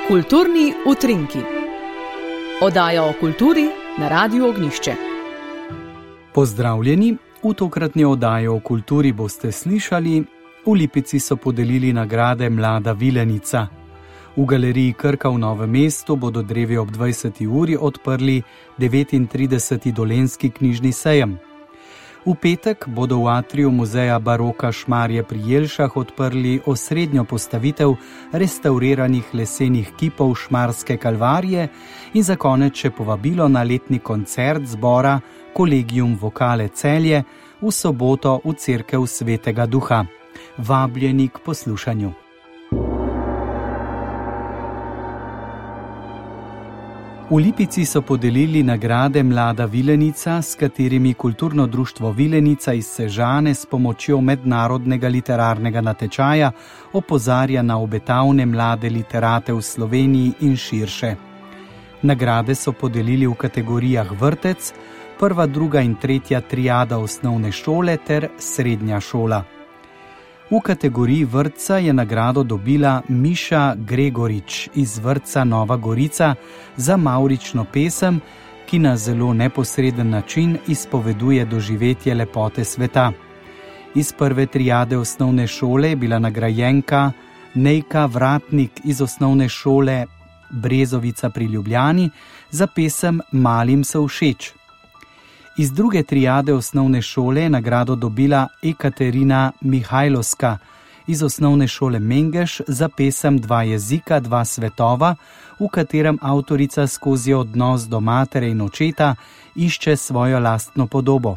Kulturni utrinki. Oddaja o kulturi na Radiu Ognjišče. Pozdravljeni, v tokratni oddaji o kulturi boste slišali: v Lipici so podelili nagrade Mlada Vilenica. V galeriji Krka v Novem mestu bodo drevi ob 20. uri odprli 39. Dolenjski knjižni sejem. V petek bodo v atriju muzeja baroka Šmarje pri Jelšah odprli osrednjo postavitev restauriranih lesenih kipov Šmarske kalvarije in za konec še povabilo na letni koncert zbora Collegium Vocale Celje v soboto v cerkev Svetega Duha. Vabljeni k poslušanju. V Lipici so podelili nagrade Mlada Vilenica, s katerimi kulturno društvo Vilenica iz Sežane s pomočjo mednarodnega literarnega natečaja opozarja na obetavne mlade literate v Sloveniji in širše. Nagrade so podelili v kategorijah vrtec, prva, druga in tretja triada osnovne šole ter srednja šola. V kategoriji vrtca je nagrado dobila Miša Gregorič iz vrtca Nova Gorica za mavrično pesem, ki na zelo neposreden način izpoveduje doživetje lepote sveta. Iz prve triade osnovne šole je bila nagrajenka Nejka Vratnik iz osnovne šole Brezovica pri Ljubljani za pesem Malim so všeč. Iz druge triade osnovne šole je nagrado dobila Ekaterina Mihajlovska iz osnovne šole Mengeš za pesem Dva jezika, dva svetova, v katerem avtorica skozi odnos do matere in očeta išče svojo lastno podobo.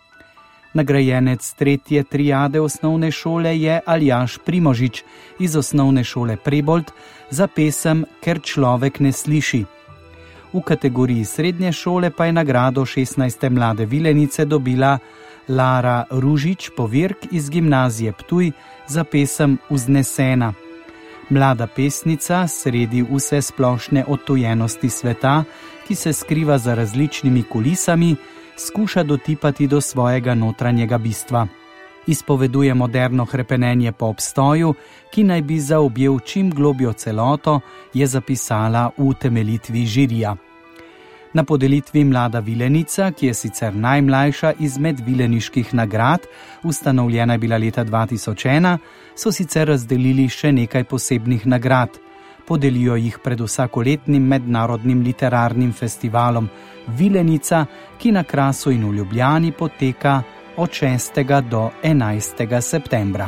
Nagrajenec tretje triade osnovne šole je Aljaž Primožič iz osnovne šole Prebold za pesem Ker človek ne sliši. V kategoriji srednje šole pa je nagrado 16. Mlade Vilenice dobila Lara Ružič Povirk iz gimnazije Ptuj za pesem Vznesena. Mlada pesnica sredi vse splošne odtujenosti sveta, ki se skriva za različnimi kulisami, skuša dotipati do svojega notranjega bistva. Izpoveduje moderno hrepenenje po obstoju, ki naj bi zaobjel čim globjo celoto, je zapisala v utemeljitvi žirija. Na podelitvi Mlada Vilenica, ki je sicer najmlajša izmed vileniških nagrad, ustanovljena je bila leta 2001, so sicer razdelili še nekaj posebnih nagrad. Podelijo jih pred vsakoletnim mednarodnim literarnim festivalom Vilenica, ki na Krasu in v Ljubljani poteka od 6. do 11. septembra.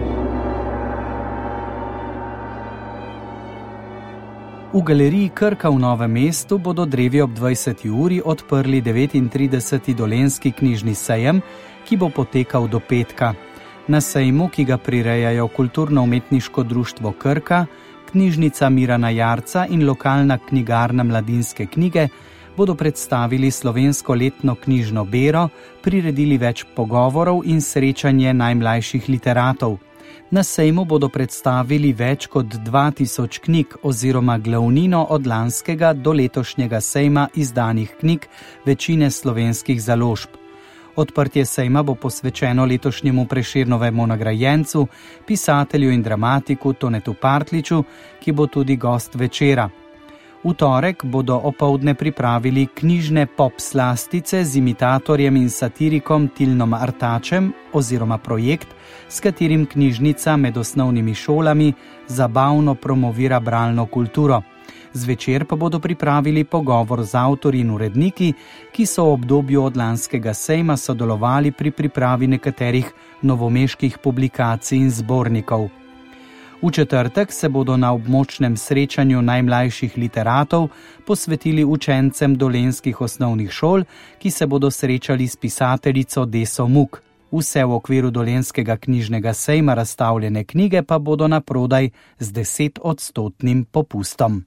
V galeriji Krka v Novem mestu bodo drevi ob 20. uri odprli 39. Dolenjski knjižni sejem, ki bo potekal do petka. Na sejmu, ki ga prirejajo Kulturno-umetniško društvo Krka, knjižnica Mirana Jarca in lokalna knjigarna Mladinske knjige, bodo predstavili slovensko letno knjižno bero, priredili več pogovorov in srečanje najmlajših literatov. Na sejmu bodo predstavili več kot 2000 knjig oziroma glavnino od lanskega do letošnjega sejma izdanih knjig večine slovenskih založb. Odprtje sejma bo posvečeno letošnjemu Prešernovemu nagrajencu, pisatelju in dramatiku Tonetu Partliču, ki bo tudi gost večera. V torek bodo opoldne pripravili knjižne pop slastice z imitatorjem in satirikom Tilnom Artačem oziroma projekt, s katerim knjižnica med osnovnimi šolami zabavno promovira bralno kulturo. Zvečer pa bodo pripravili pogovor z avtorji in uredniki, ki so v obdobju od lanskega sejma sodelovali pri pripravi nekaterih novomeških publikacij in zbornikov. V četrtek se bodo na območnem srečanju najmlajših literatov posvetili učencem dolenjskih osnovnih šol, ki se bodo srečali s pisateljico Deso Muk. Vse v okviru Dolenjskega knjižnega sejma razstavljene knjige pa bodo naprodaj z 10% popustom.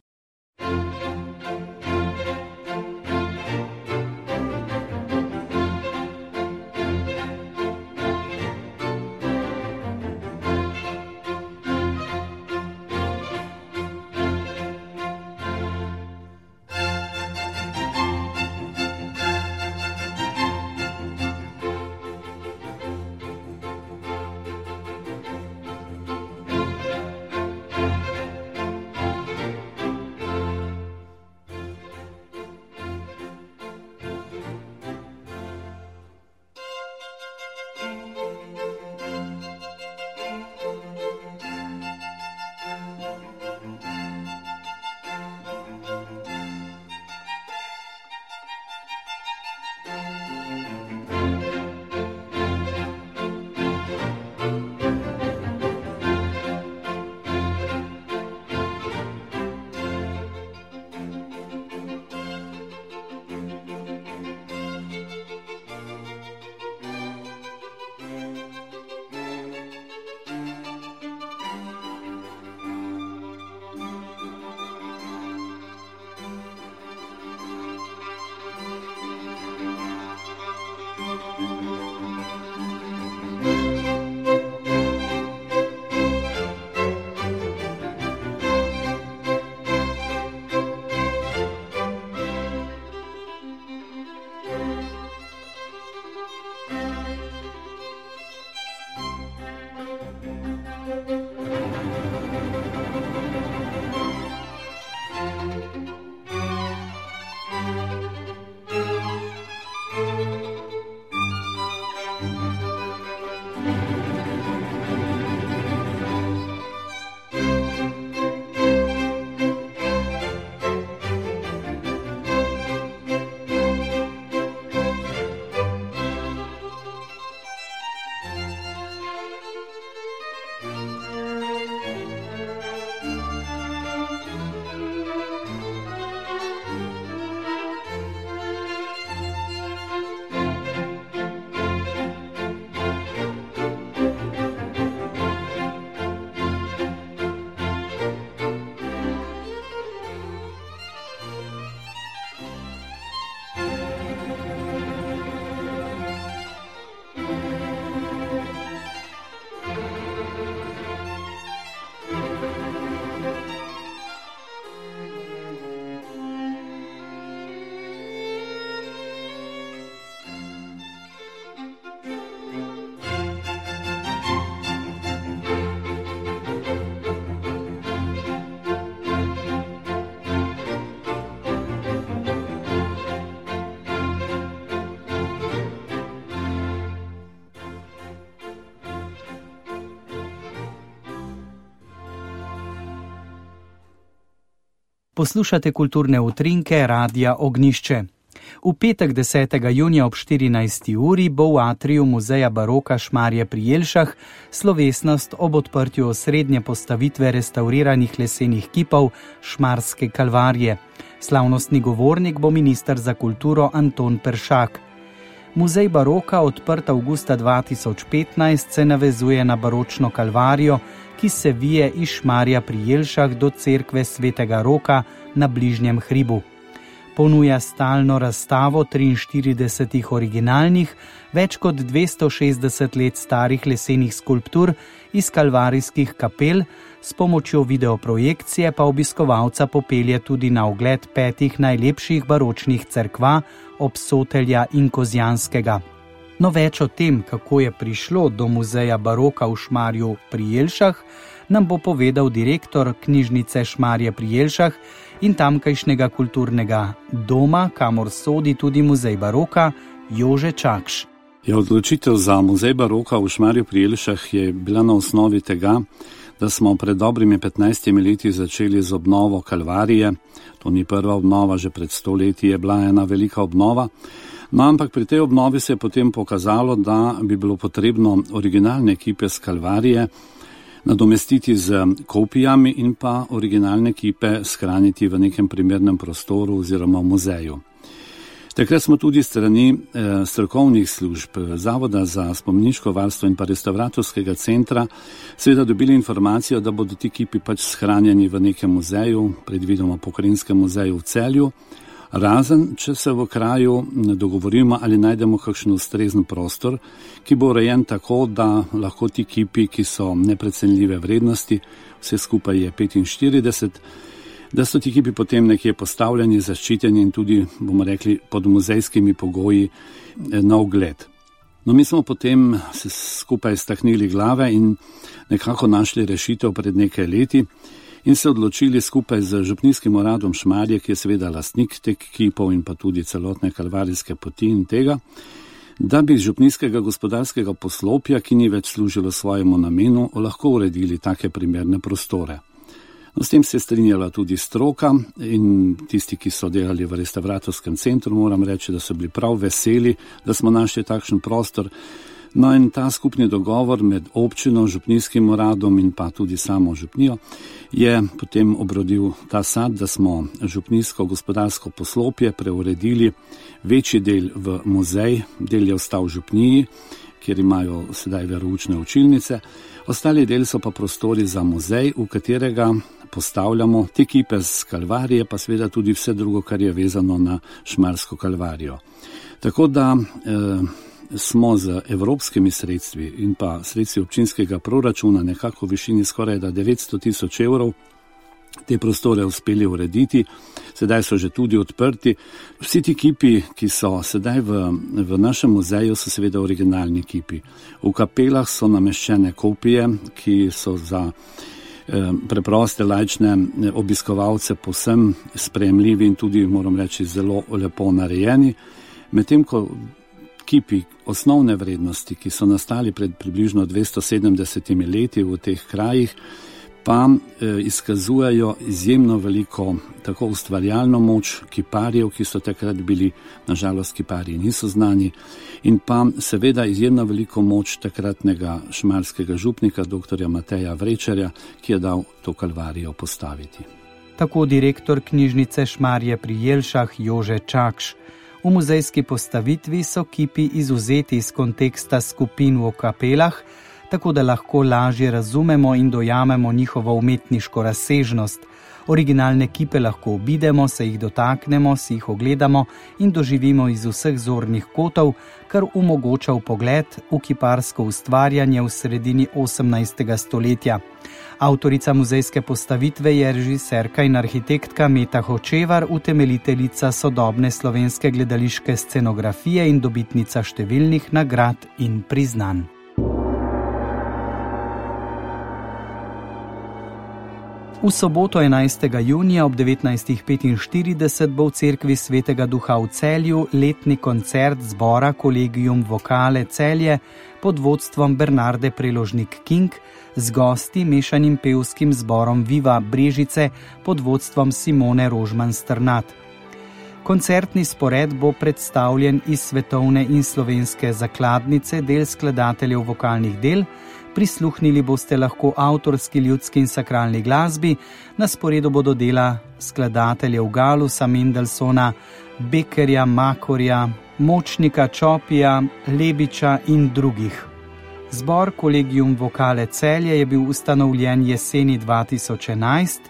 Poslušate kulturne utrinke Radia Ognjišče. V petek 10. junija ob 14. uri bo v atriju Muzeja baroka Šmarje pri Jelšah slovesnost ob odprtju osrednje postavitve restauriranih lesenih kipov Šmarske kalvarije. Slavnostni govornik bo minister za kulturo Anton Peršak. Muzej baroka, odprt avgusta 2015, se navezuje na baročno kalvarijo, ki se vije iz Šmarja pri Jelšah do cerkve Svetega Roka na bližnjem hribu. Ponuja stalno razstavo 43 originalnih, več kot 260 let starih lesenih skulptur iz kalvarijskih kapel, s pomočjo videoprojekcije pa obiskovalca popelje tudi na ogled 5 najlepših baročnih cerkva Obsotelja in Kozjanskega. No, več o tem, kako je prišlo do Muzeja baroka v Šmarju pri Jelšah, nam bo povedal direktor knjižnice Šmarje pri Jelšah in tamkajšnjega kulturnega doma, kamor sodi tudi Muzej baroka, Jože Čakš. Odločitev za Muzej baroka v Šmarju pri Jelšah je bila na osnovi tega, da smo pred dobrimi 15 leti začeli z obnovo kalvarije. To ni prva obnova, že pred 100 leti je bila ena velika obnova. No, ampak pri tej obnovi se je potem pokazalo, da bi bilo potrebno originalne kipe z kalvarije nadomestiti z kopijami in pa originalne kipe shraniti v nekem primernem prostoru oziroma v muzeju. Takrat smo tudi strani strokovnih služb Zavoda za spomeniško varstvo in pa restauratorskega centra seveda dobili informacijo, da bodo ti kipi pač shranjeni v nekem muzeju, predvidoma Pokrajinskem muzeju v Celju, razen če se v kraju dogovorimo ali najdemo kakšen ustrezen prostor, ki bo urejen tako, da lahko ti kipi, ki so neprecenljive vrednosti, vse skupaj je 45, da so ti kipi potem nekje postavljeni, zaščiteni in tudi, bomo rekli, pod muzejskimi pogoji na ogled. No, mi smo potem se skupaj staknili glave in nekako našli rešitev pred nekaj leti in se odločili skupaj z Župnijskim uradom Šmarje, ki je seveda lastnik teh kipov in pa tudi celotne kalvarijske poti in tega, da bi iz župnijskega gospodarskega poslopja, ki ni več služilo svojemu namenu, lahko uredili take primerne prostore. No, s tem se je strinjala tudi stroka in tisti, ki so delali v restauratorskem centru, moram reči, da so bili prav veseli, da smo našli takšen prostor. No, in ta skupni dogovor med občino, župnijskim uradom in pa tudi samo župnijo je potem obrodil ta sad, da smo župnijsko gospodarsko poslopje preuredili večji del v muzej, del je ostal v župniji, kjer imajo sedaj veroučne učilnice, ostali del so pa prostori za muzej, v katerega postavljamo te kipe z kalvarije, pa seveda tudi vse drugo, kar je vezano na Šmarsko kalvarijo. Tako da smo z evropskimi sredstvi in pa sredstvi občinskega proračuna nekako v višini skoraj 900 000 evrov te prostore uspeli urediti, sedaj so že tudi odprti. Vsi ti kipi, ki so sedaj v našem muzeju, so seveda originalni kipi. V kapelah so nameščene kopije, ki so za preproste laične obiskovalce povsem sprejemljivi in tudi, moram reči, zelo lepo narejeni. Medtem ko kipi osnovne vrednosti, ki so nastali pred približno 270 leti v teh krajih, pa izkazujejo izjemno veliko tako ustvarjalno moč kiparjev, ki so takrat bili, nažalost kiparji niso znani, in pa seveda izjemno veliko moč takratnega šmarskega župnika, dr. Mateja Vrečarja, ki je dal to kalvarijo postaviti. Tako direktor knjižnice Šmarje pri Jelšah Jože Čakš. V muzejski postavitvi so kipi izvzeti iz konteksta skupin v kapelah, tako da lahko lažje razumemo in dojamemo njihovo umetniško razsežnost. Originalne kipe lahko obidemo, se jih dotaknemo, si jih ogledamo in doživimo iz vseh zornih kotov, kar omogoča vpogled v kiparsko ustvarjanje v sredini 18. stoletja. Avtorica muzejske postavitve je režiserka in arhitektka Meta Hočevar, utemeljiteljica sodobne slovenske gledališke scenografije in dobitnica številnih nagrad in priznanj. V soboto 11. junija ob 19.45 bo v cerkvi Svetega Duha v Celju letni koncert zbora Collegium Vocale Celje pod vodstvom Bernarde Preložnik King z gosti mešanim pevskim zborom Viva Brežice pod vodstvom Simone Rožman Strnad. Koncertni spored bo predstavljen iz svetovne in slovenske zakladnice del skladateljev vokalnih del, prisluhnili boste lahko avtorski, ljudski in sakralni glasbi, na sporedu bodo dela skladateljev Galusa, Mendelssohna, Beckerja, Makorja, Močnika, Čopija, Lebiča in drugih. Zbor Collegium Vocale Celje je bil ustanovljen jeseni 2011.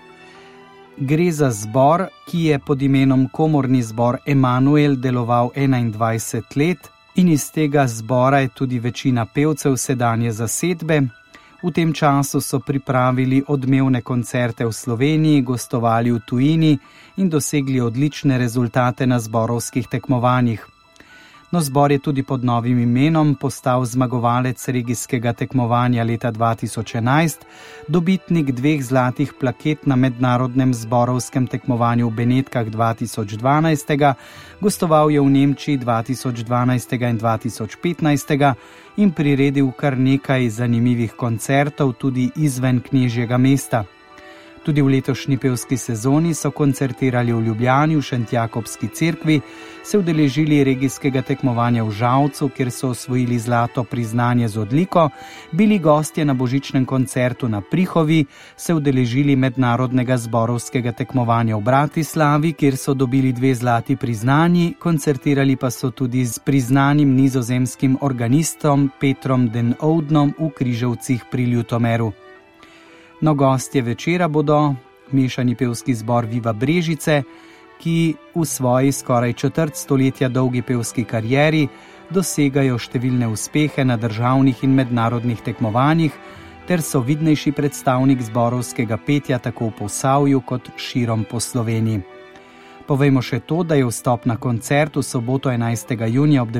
Gre za zbor, ki je pod imenom Komorni zbor Emanuel deloval 21 let in iz tega zbora je tudi večina pevcev sedanje zasedbe. V tem času so pripravili odmevne koncerte v Sloveniji, gostovali v tujini in dosegli odlične rezultate na zborovskih tekmovanjih. No, zbor je tudi pod novim imenom postal zmagovalec regijskega tekmovanja leta 2011, dobitnik 2 zlatih plaket na mednarodnem zborovskem tekmovanju v Benetkah 2012, gostoval je v Nemčiji 2012 in 2015 in priredil kar nekaj zanimivih koncertov tudi izven knežjega mesta. Tudi v letošnji pevski sezoni so koncertirali v Ljubljani, v Šentjakobski cerkvi, se udeležili regijskega tekmovanja v Žalcu, kjer so osvojili zlato priznanje z odliko, bili gostje na božičnem koncertu na Prihovi, se udeležili mednarodnega zborovskega tekmovanja v Bratislavi, kjer so dobili 2 zlati priznanji, koncertirali pa so tudi z priznanim nizozemskim organistom Petrom den Oudnom v Križevcih pri Ljutomeru. No, gostje večera bodo mešani pevski zbor Viva Brežice, ki v svoji skoraj četrt stoletja dolgi pevski karieri dosegajo številne uspehe na državnih in mednarodnih tekmovanjih ter so vidnejši predstavnik zborovskega petja tako v Posavju kot širom po Sloveniji. Povejmo še to, da je vstop na koncert v soboto 11. junija ob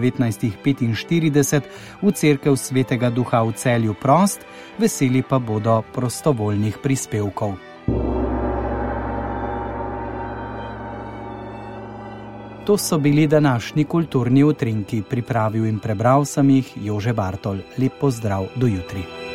19.45 v cerkev Svetega Duha v Celju prost, veseli pa bodo prostovoljnih prispevkov. To so bili današnji kulturni utrinki, pripravil in prebral sem jih Jože Bartol. Lep pozdrav, do jutri.